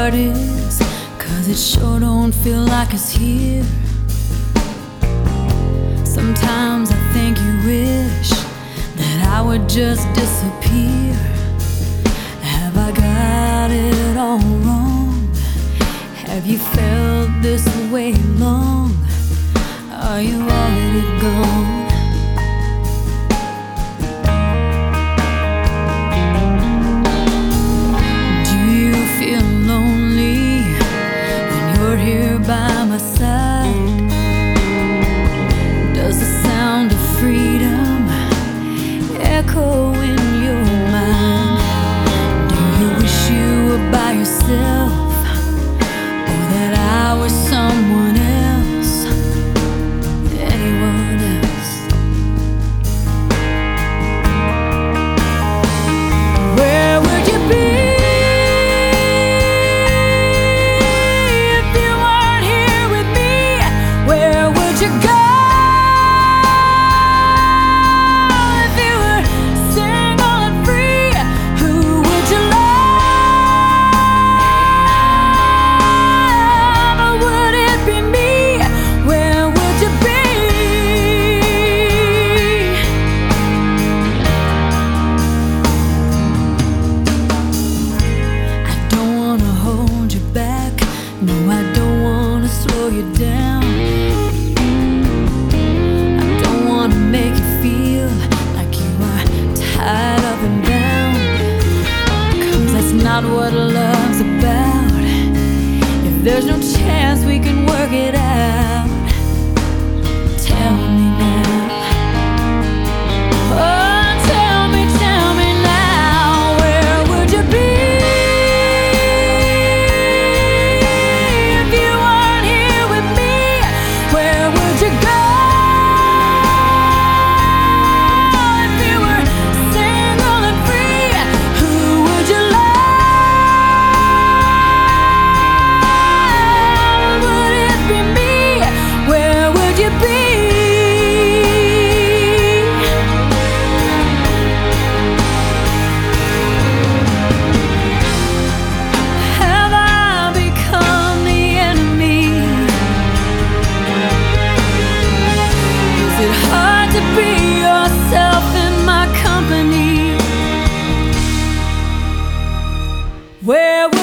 heart is, 'cause it sure don't feel like it's here. Sometimes I think you wish that I would just disappear. Have I got it all wrong? Have you felt this way long? Are you already gone? Here by my side, does the sound of freedom echo in your mind? Do you wish you were by yourself, or that I was someone else, anyone else? Where would you be? No, I don't wanna slow you down. I don't wanna make you feel like you are tied up and bound, 'cause that's not what love's about. If there's no chance we can work it out, tell me now. Oh, tell me now, where would you be? To be yourself in my company. Where